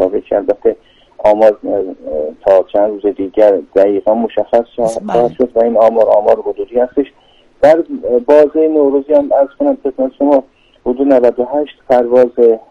مطابق البته آمار تا چند روز دیگر دقیقا مشخص خواهد شد و این آمار حدودی هستش. در بازه نوروزی هم از کنم خدمت شما حدود 98 پرواز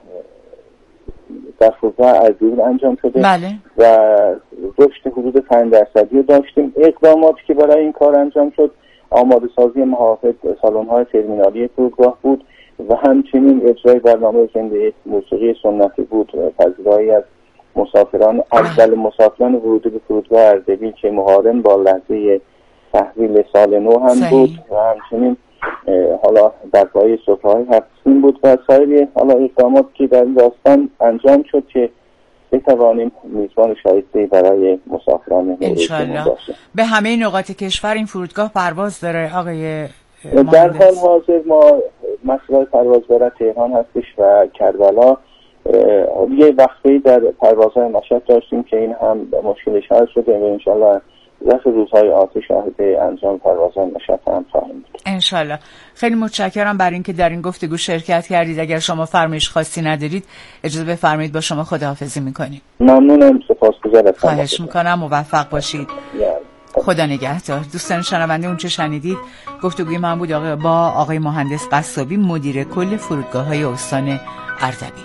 در فرودگاه اردبیل انجام شده. بله. و رشد حدود 5% رو داشتیم. اقداماتی که برای این کار انجام شد آماده سازی محافظ سالن‌های ترمینالی فرودگاه بود و همچنین اجرای برنامه زنده موسیقی سنتی بود. پذیرایی از مسافران اول مسافران ورودی به فرودگاه اردبیل که مقارن با لحظه تحویل سال نو هم بود و همچنین حالا در پای صبح‌های هفت‌سین بود و سایر حالا اقدامات که در این داستان انجام شد که بتوانیم میزبان شایسته برای مسافران انشالله. به همه نقاط کشور این فرودگاه پرواز داره آقای مهندس؟ در حال حاضر ما مسئله پرواز برای تهران هستش و کربلا. یه وقتی در پروازهای مشهد داشتیم که این هم مشکلش حل شده و انشالله ظرف روزهای آتی شاهد انجام پروازهای مشهد هم خواهیم بود انشالله. خیلی متشکرم برای اینکه در این گفتگو شرکت کردید. اگر شما فرمایش خاصی ندارید اجازه بفرمایید با شما خداحافظی میکنیم. ممنونم، سپاسگزارم. خواهش میکنم، موفق باشید. خدا نگهدار. دوستان شنونده اون چه شنیدید گفتگوی من بود با آقای مهندس قصابی، مدیر کل فرودگاه‌های استان اردبیل.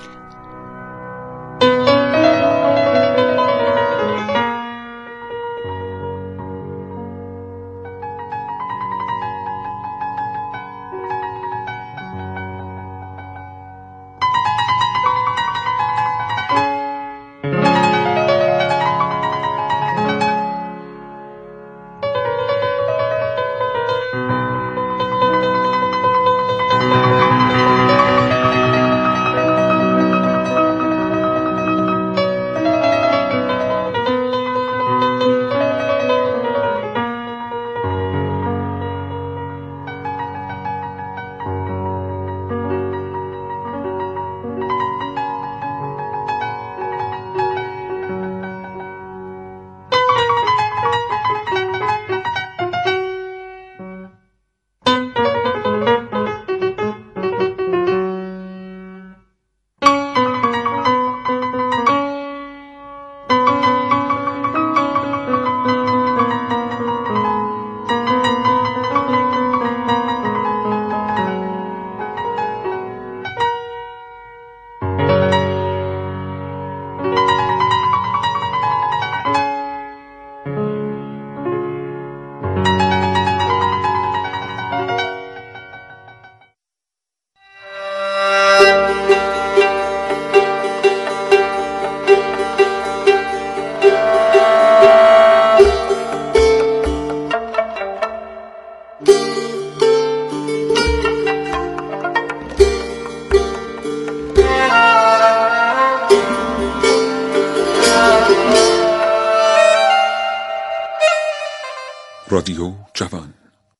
رادیو جوان.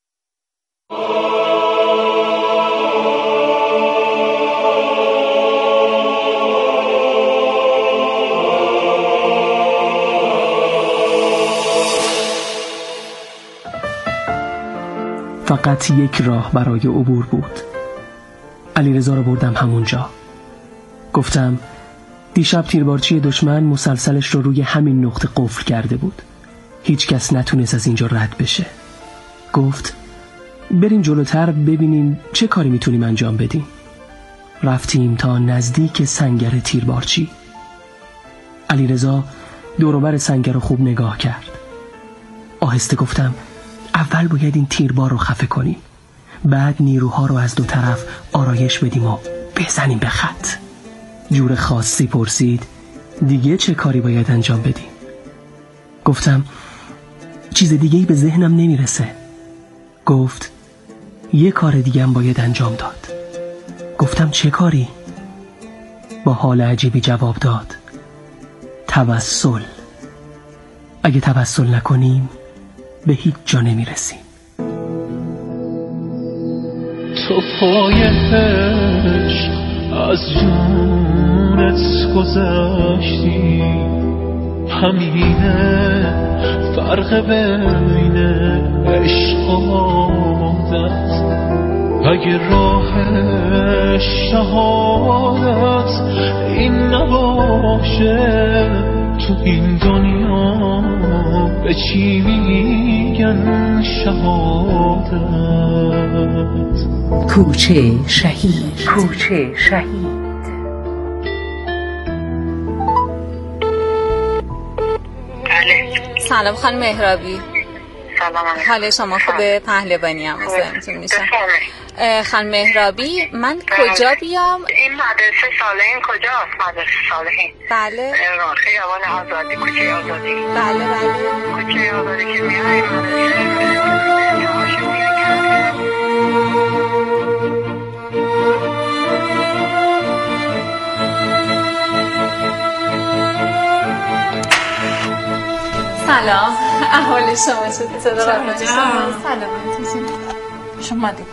فقط یک راه برای عبور بود. علیرضا رو بردم همونجا. گفتم دیشب تیربارچی دشمن مسلسلش رو روی همین نقطه قفل کرده بود. هیچ کس نتونست از اینجا رد بشه. گفت بریم جلوتر ببینیم چه کاری میتونیم انجام بدیم. رفتیم تا نزدیک سنگر تیربارچی. علیرضا دور و بر سنگر رو خوب نگاه کرد. آهسته گفتم اول باید این تیربار رو خفه کنیم، بعد نیروها رو از دو طرف آرایش بدیم و بزنیم به خط. جور خاصی پرسید دیگه چه کاری باید انجام بدیم؟ گفتم چیز دیگه‌ای به ذهنم نمیرسه. گفت یه کار دیگه هم باید انجام داد. گفتم چه کاری؟ با حال عجیبی جواب داد توسل. اگه توسل نکنیم به هیچ جا نمیرسیم. تو پای عشق از جونت گذشتی، همینه فرق بین عشق و عادت. اگه راه شهادت این نباشه، تو این دنیا به چی میگن شهادت؟ کوچه شهید. کوچه شهید. سلام خانم مهرابی. سلام. حال شما خوبه؟ پهلوانی هم مثل میشم. خانم مهرابی، من کجا بیام؟ این مدرسه صالحین کجاست؟ مدرسه صالحین. بله. خیابان آزادی، کوچه آزادی. بله. کوچه آزادی که میای مدرسه. سلام، احوال شما چطوره؟ سلامتی شما دی.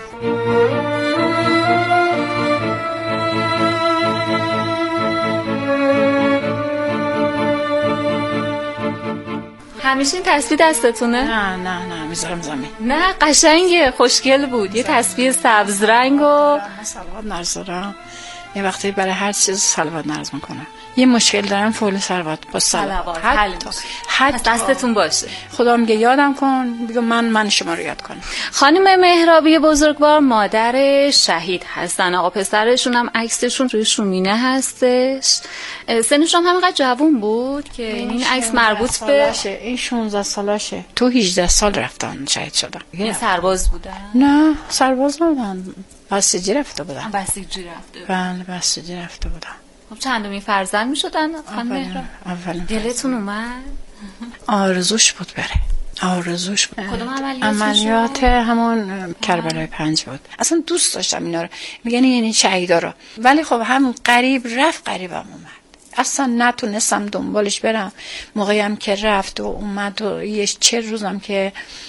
همیشه این تسبیح دستتونه؟ نه میذارم زمین. نه قشنگه، خوشگل بود. یه تسبیح سبز رنگ و صلوات نرزارم. یه وقتی برای هر چیز صلوات نرز میکنم. یه مشکل دارم، فول صلوات با صلوات حتی دستتون باشه. خدا میگه یادم کن، بگو من شما رو یاد کنم. خانم مهرابی بزرگوار مادر شهید هستن. آقا پسرشون هم عکسشون روی شومینه هستش. سنشون هم همینقدر جوون بود که این عکس مربوط به این 16 سالشه. تو 18 سال رفتن شهید شدن. این سرباز بودن؟ نه سرباز نبودن، بسیجی رفته بودن. بله بسیجی رفته بودن. خب چندمین فرزند می شدن خانم مهراب؟ اولین. دلتون اومد؟ آرزوش بود بره. آرزوش بود. کدوم عملیات همون کربلای 5 بود. اصلا دوست داشتم اینا رو، میگن یعنی شهیدا رو. ولی خب هم قریب رفت قریبم اومد. اصلا نتونستم دنبالش برم. موقعی هم که رفت و اومد و یه 40 روزم که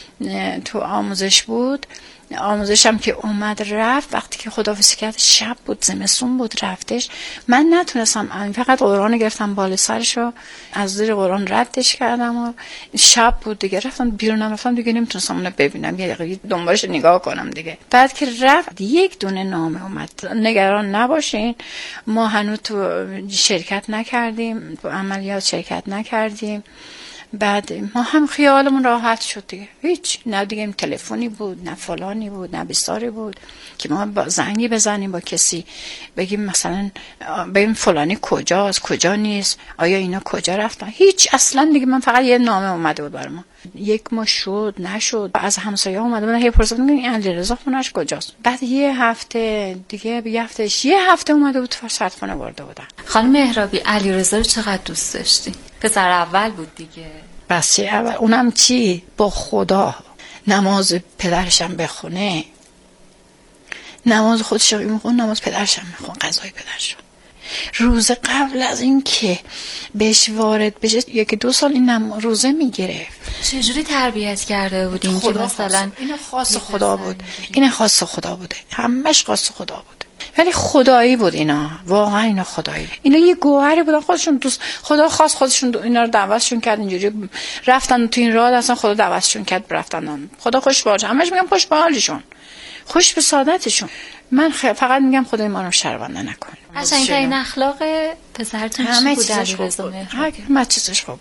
تو آموزش بود، آموزشم که اومد رفت، وقتی که خداحافظی کرد شب بود، زمستون بود رفتش، من نتونستم، فقط قرآن گرفتم بالا سرشو از زیر قرآن ردش کردم و شب بود دیگه، رفتم بیرونم، رفتم دیگه نمیتونستم اونو ببینم، یه دقیقه دنبالش نگاه کنم دیگه. بعد که رفت یک دونه نامه اومد، نگران نباشین ما هنوز تو شرکت نکردیم، تو عملیات شرکت نکردیم. بعد ما هم خیالمون راحت شد دیگه، هیچ، نه دیگه تلفنی بود، نه فلانی بود، نه بساری بود که ما با زنگی بزنیم با کسی بگیم مثلا بگیم فلانی کجاست، کجا نیست، آیا اینا کجا رفتن، هیچ. اصلا دیگه من فقط یه نامه اومده بود برام، یک ماه شد نشد، از همسایه‌ها اومده بودن هی پرسیدن این علیرضا خونش کجاست. بعد یه هفته دیگه یه هفته اومده بود سردخونه برده بودن. خانم مهرابی علیرضا رو چقدر دوست داشتی؟ پسر اول بود دیگه. بس اول اونم چی، با خدا نماز پدرشم بخونه، نماز خودشم میخون، نماز پدرشم میخون، غذای پدرشم. روز قبل از این که بهش وارد بشه 1-2 سال این روزه میگرفت. چجوری تربیت کرده بودین که مثلا این خاص خدا بود؟ این خاص خدا بوده، همش خاص خدا بود، ولی خدایی بود اینا، واقعا اینا خدایی. اینا یه گوهری بودن، خودشون دوست، خدا خاص خودشون اینا رو دعوتشون کرد، اینجوری رفتن تو این راه، اصلا خدا دعوتشون کرد رفتن. خدا خوش به حالشون، همش میگم خوش به حالشون، خوش به سعادتشون. من فقط میگم خدای ما رو شرمنده نکنه. قشنگترین اخلاق پسرتون چی بود علیرضا؟ همه چیزش خوب.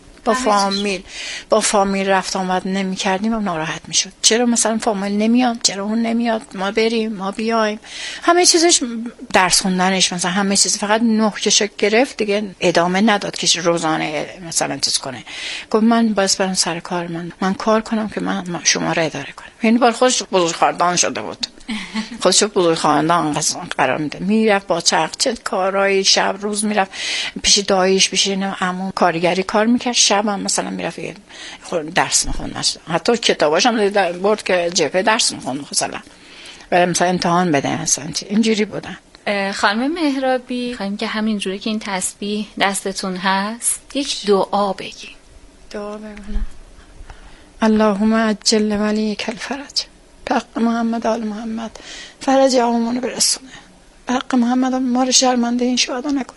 با فامیل رفت آمد نمی کردیم و ناراحت می شد. چرا مثلا فامیل نمیاد، چرا اون نمیاد، ما بریم ما بیایم. همه چیزش، درس خوندنش مثلا همه چیز، فقط 9 کشو گرفت دیگه ادامه نداد که روزانه مثلا چیز کنه. گفت من باید برم سر کار، من کار کنم که من شما رو اداره کنم. یعنی بار خودش بزرگ خاندان شده بود. خودشو بزرگ خاندان قرار میده، میرفت با چه کارهای شب روز میرفت پیش داییش، پیش عمو کارگری کار میکرد، شب هم مثلا میرفت درس میخوند، حتی کتاباش هم برد که جبهه درس میخوند مثلا، ولی مثلا امتحان بده مثلا اینجوری بودن. خانم مهرابی، خواهیم که همینجوری که این تسبیح دستتون هست یک دعا بگی. دعا بگم اللهم عجل ولیک الفرج، حق محمد آل محمد فرج عمومانو برسونه، حق محمد ما رو شرمنده این شهدا نکنه.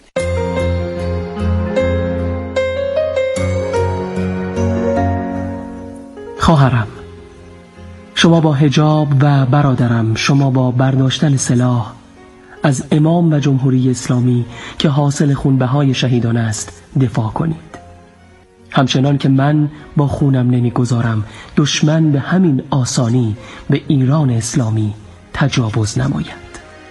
خواهرم، شما با حجاب و برادرم، شما با برداشتن سلاح از امام و جمهوری اسلامی که حاصل خونبهای شهیدان است دفاع کنید. همچنان که من با خونم نمیگذارم دشمن به همین آسانی به ایران اسلامی تجاوز نماید.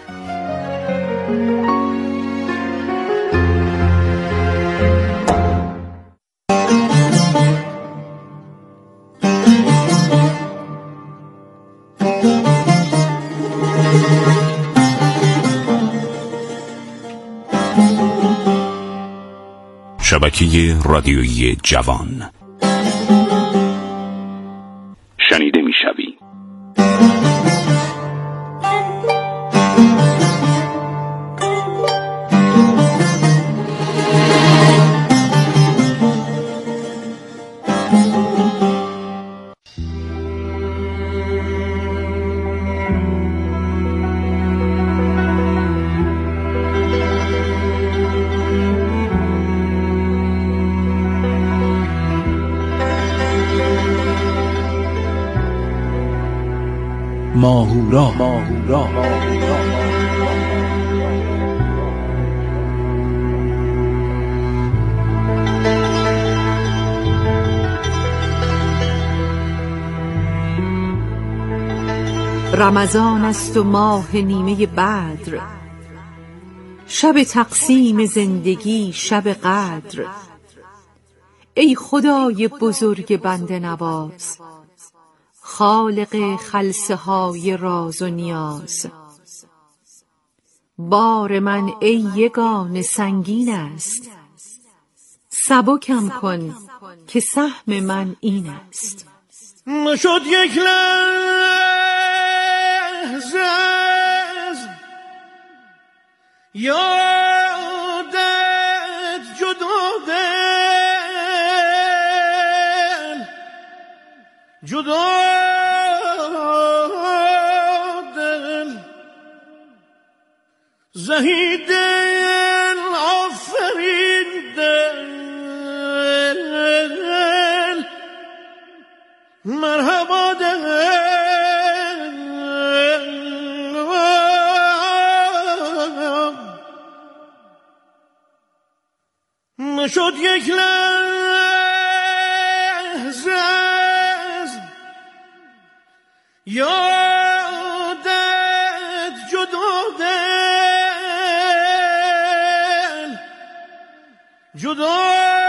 شبکه رادیویی جوان شنیده می‌شوی. ماهورا رمضان است و ماه نیمه بدر، شب تقسیم زندگی، شب قدر. ای خدای بزرگ بنده نواز، خالق خلسه های راز و نیاز. بار من ای یگانه سنگین است، سبکم کن که سهم من این است. نشد یک لحظه از یادت جدا دل، جدا دل، زهی دل، آفرین دل، مرحبا دل. نشد یک لحظه از یادت جدا دل، جدا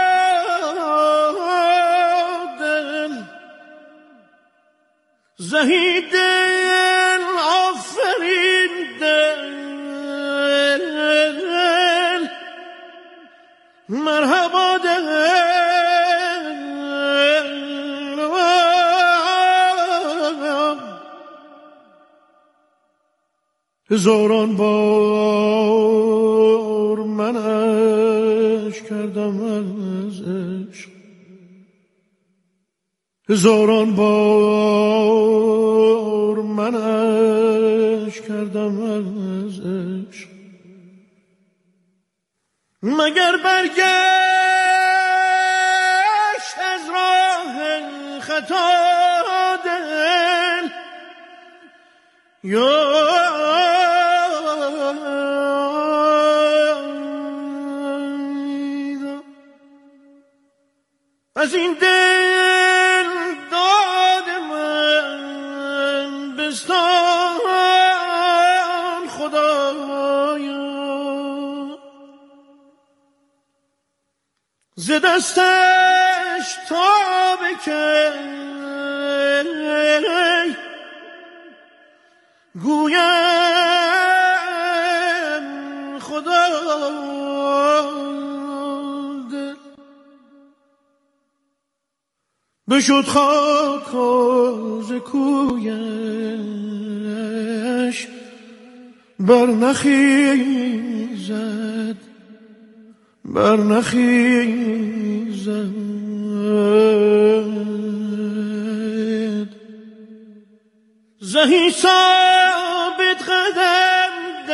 دل، زهی دل، آفرین دل، مرحبا دل. هزاران بار من عشق کردم از عشق، هزاران بار من عشق کردم از عشق، مگر برگشت از راه خطا دل، یا از این دل داد من بستان خدایا، ز دستش تا بکن گویم خدا دل. بشد خاک ز کویش برنخیزد، برنخیزد، زهی ثابت قدم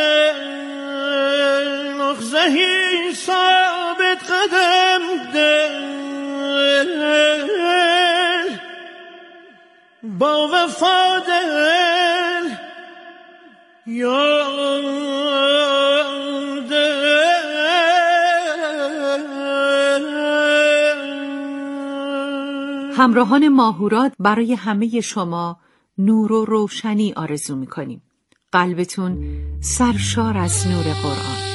دل، آخ زهی ثابت قدم دل، با وفا دل همراهان ماهورات برای همه شما نور و روشنی آرزو می‌کنیم. قلبتون سرشار از نور قرآن.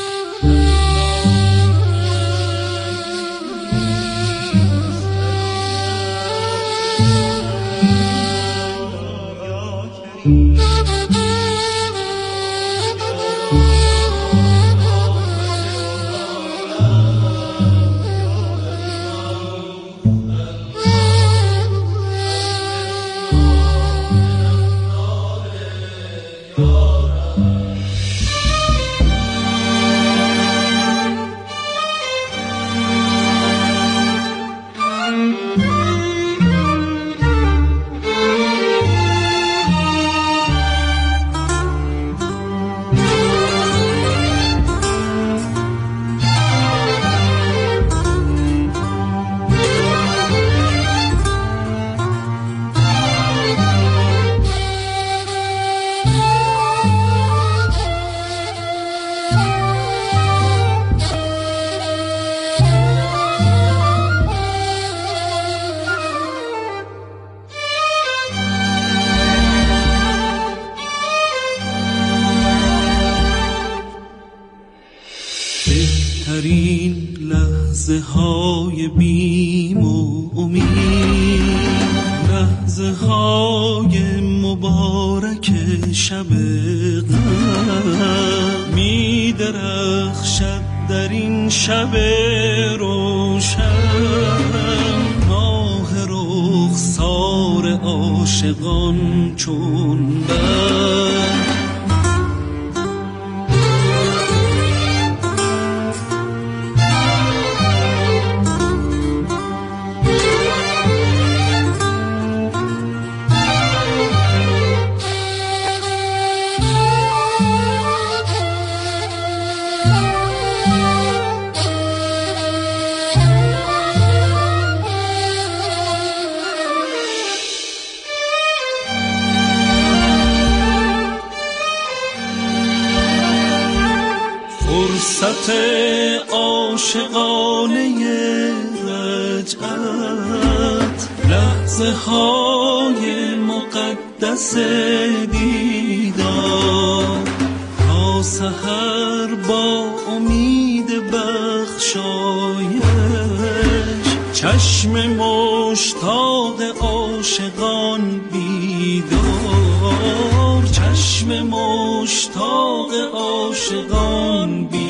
بهترین لحظه های بیم و امید، لحظه های مبارک شب غم می درخشد در این شب روشن، ماه رخسار عاشقان چون برق. فرصت عاشقانه رجعت، لحظه های مقدس دیدار، تا سحر با امید بخشایش، چشم مشتاق عاشقان بیدار، چشم مشتاق عاشقان بیدار.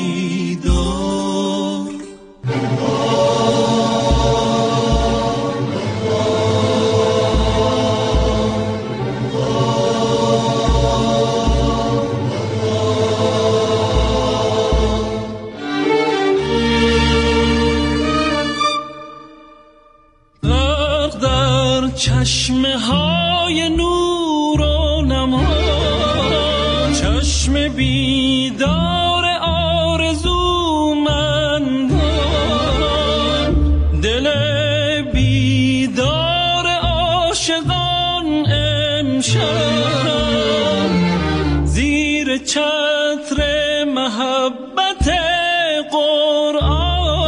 چشمه های نور و نما، چشم بیدار آرزومندان، دل بیدار عاشقان امشب، زیر چتر محبت قرآن.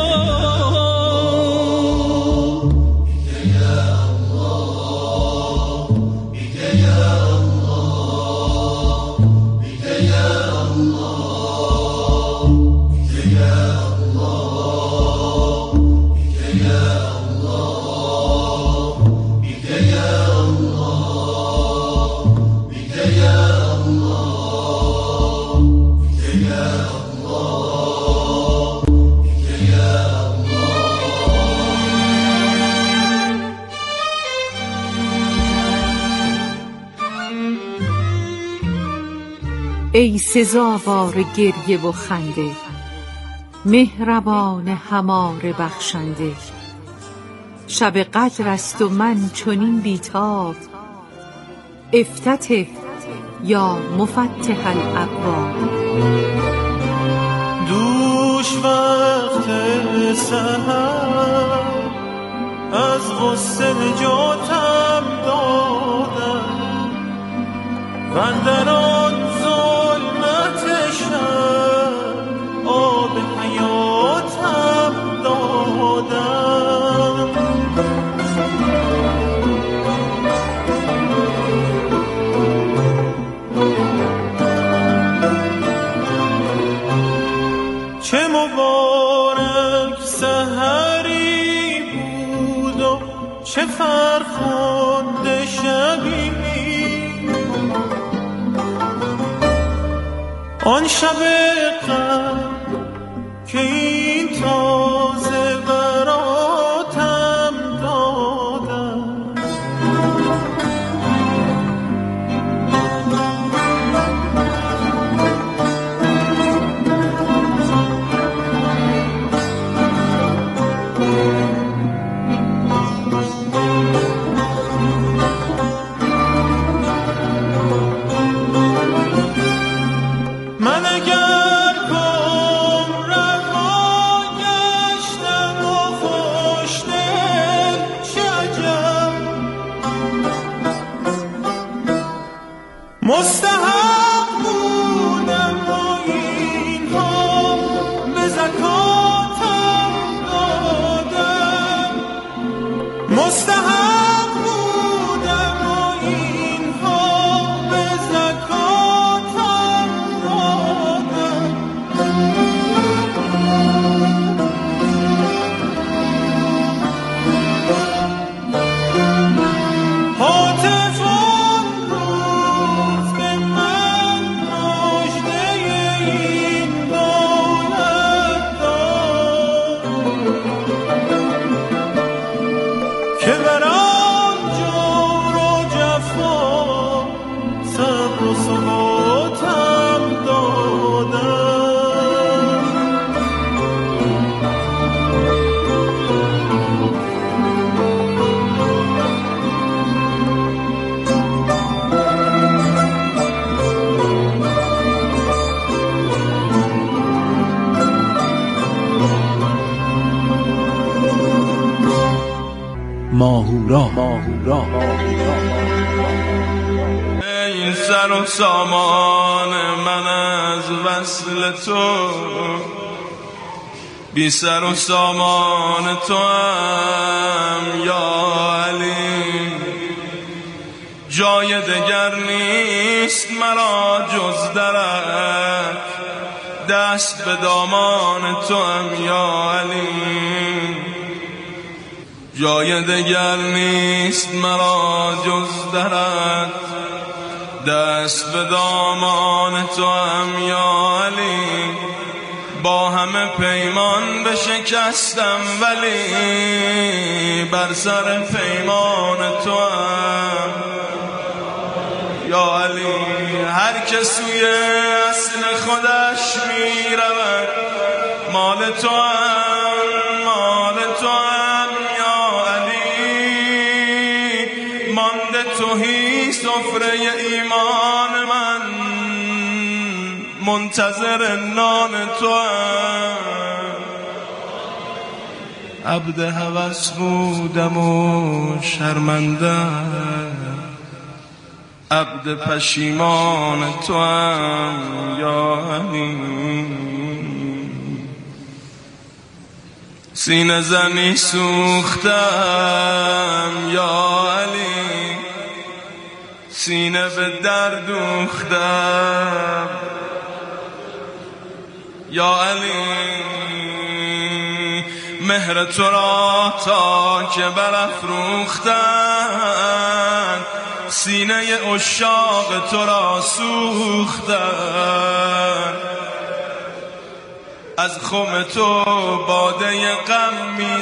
ای سزاوار گریه و خنده، مهربان هماره بخشنده، شب قدر است و من چنین بیتاب، افتتح یا مفتح الابواب. دوش وقت سحر از غصه نجاتم داد، و در آن ظلمت شب آب حیاتم دادم. چه مبارک سحری بود و چه فرخنده شبی، آن شب قبل که این تازه براتم دادم. من اگر گم رها گشتم و خوشدل چه عجب، مستحق بودم و اینها به زکاتم دادم. مستحق بودم و اینها به زکاتم دادم. هاتف آن روز به من مژده این دولت داد که برام جور و جفا صبر و ثباتم دادم. ماهورا. ای سر و سامان من از وصل تو، بی سر و سامان تو هم یا علی. جای دگر نیست مرا جز درت، دست به دامان تو هم یا علی. جای دگر نیست مرا جز درت، دست به دامان تو هم یا علی. با همه پیمان بشکستم ولی بر سر پیمان تو هم یا علی. هر که سوی اصل خودش می رود مال تو هم، مال تو هم یا علی. مانده تهی سفره ایمان من، منتظر نان تو هم. عبد هوس بودم و شرمنده، عبد پشیمان تو هم یا علی. سینه زنی سوختم یا علی، سینه به درد دوختم یا علی. مهر تو را تا که برافروختن، سینه عشاق تو را سوختن. از خم تو باده غم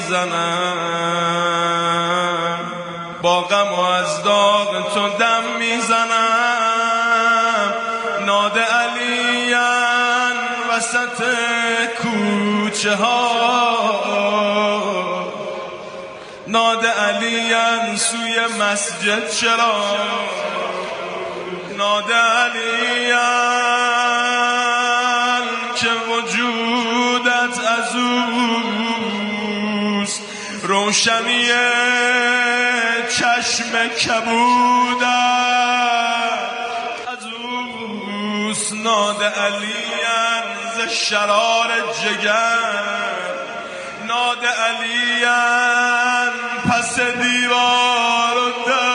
میزنم، با غم و از داغ تو دم میزنم. ناده علیان وسط کوچه ها، ناده علیان سوی مسجد چرا، ناده علیان که وجودت از اوست، روشنی چشم کبودت از ناد علیان ز شرار جگر، ناد علیان پس دیوار و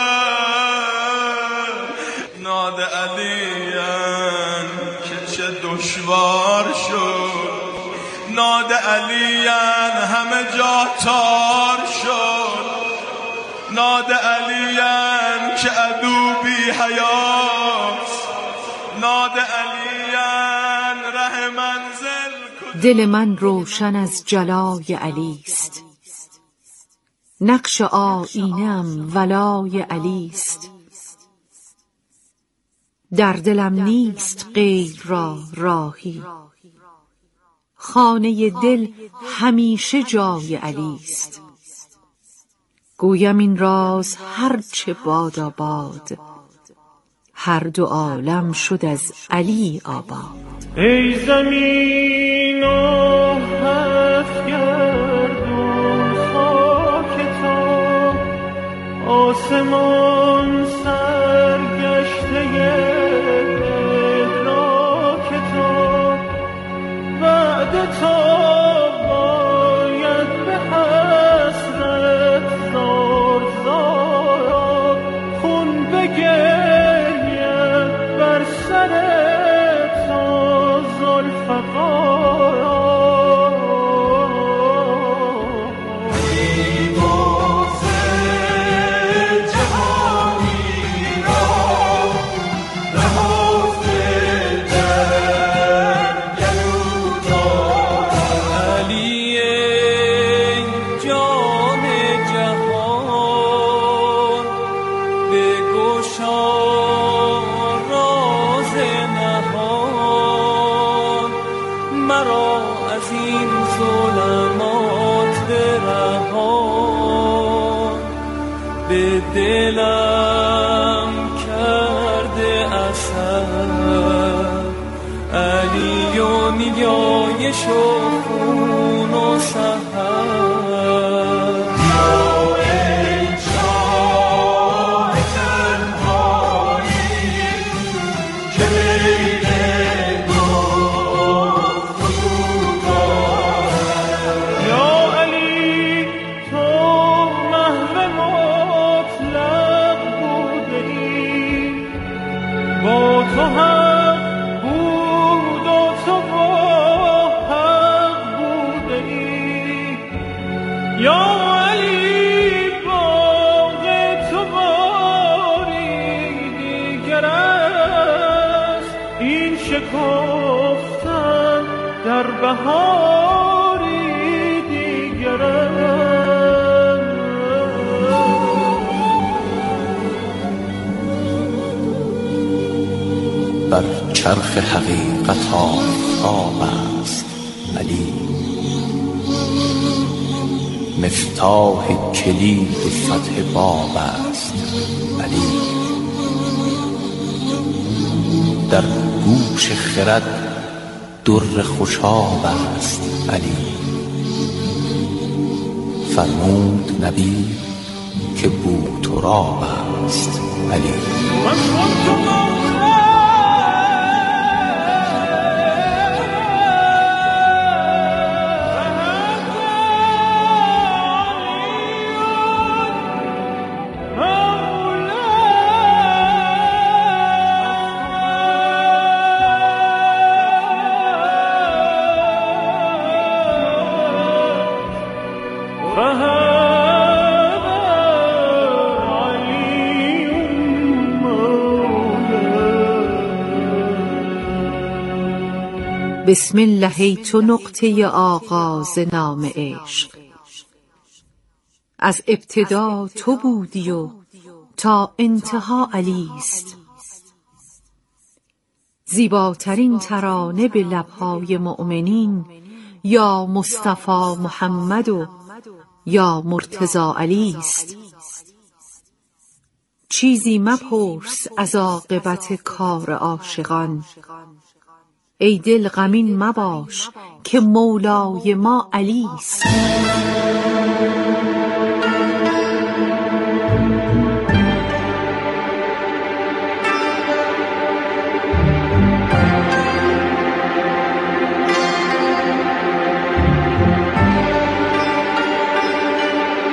در، ناد علیان که چه دشوار شد، ناد علیان همه جا تار شد، ناد علیان که عدو بی حیاست، ناد علیان ره منزل. دل من روشن از جلای علیست، نقش آیینه‌ام ولای علیست. در دلم نیست غیر را راهی، خانه دل همیشه جای علیست. گویم این راز هرچه باداباد، هر دو عالم شد از علی آباد. ای زمین و هفت گردون خاک تو، آسمان سرگشته ادراک تو، بعد تو باید به حسرت زار زارا خون بگریم بر سر تو زلفقارا. دلم کرده اثر علی و نیایش و خون و سحر. ای شاه تنهایی که بین گفت و دارد، یا علی تو محو با تو حق بود و تو با حق بوده ای، یا علی باغ تو باری دیگر است، این شکفتن در بهاری دیگر است. بر چرخ حقیقت آفتاب است علی، مفتاح کلید فتح باب است علی. در گوش خرد در خوشاب است علی، فرمود نبی که بو تراب است علی. بسم الله ای تو نقطه آغاز نام عشق، از ابتدا تو بودی و تا انتها علیست. زیباترین ترانه به لبهای مؤمنین یا مصطفی محمد و یا مرتضی علیست. چیزی مپرس از عاقبت کار عاشقان، ای دل غمین مباش که مولای ما علیست.